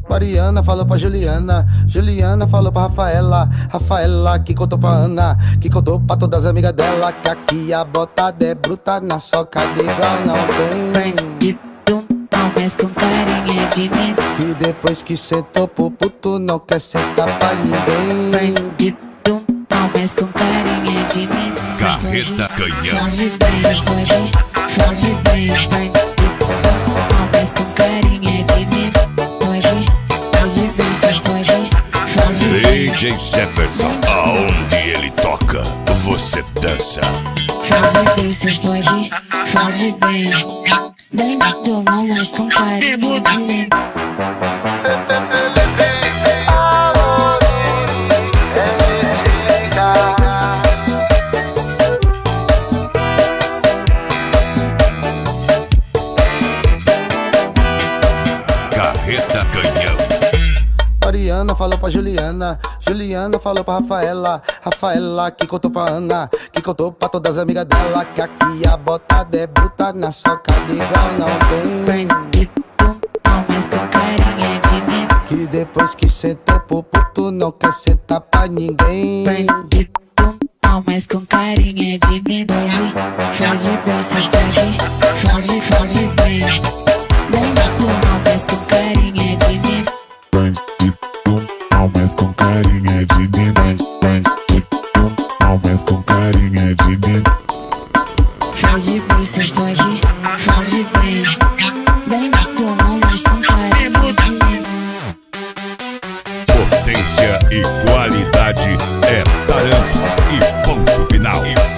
Mariana falou pra Juliana, Juliana falou pra Rafaela, Rafaela que contou pra Ana, que contou pra todas as amigas dela, que aqui a botada é bruta, na soca de igual não tem. Bandido não, mas com carinha de neném. Que depois que sentou pro puto não quer sentar pra ninguém. Bandido não, mas com carinha de neném. Carreta Canhão. Foge bem, foge bem, bandido não, mas com carinha de neném. Foge bem, foge bem. DJ Jefferson, aonde ele toca, você dança. Foge bem, foge bem. Bandido não, mas com carinha de neném. Carreta Canhão. Mariana falou pra Juliana, Juliana falou pra Rafaela, Rafaela que contou pra Ana, que contou pra todas as amigas dela, que aqui a botada é bruta, na soca de igual não tem. Bandido não, mas com carinha de neném. Que depois que sentou pro puto não quer sentar pra ninguém. Bandido não, mas com carinha de neném. Foge bem, foge bem. Bandido não, mas com carinha de neném. Bandido não, mas com carinha de neném. Bandido não, mas com carinha de neném. Foge bem, foge bem. Bandido não, mas com carinha de neném. Potência e qualidade é Taramps e ponto final.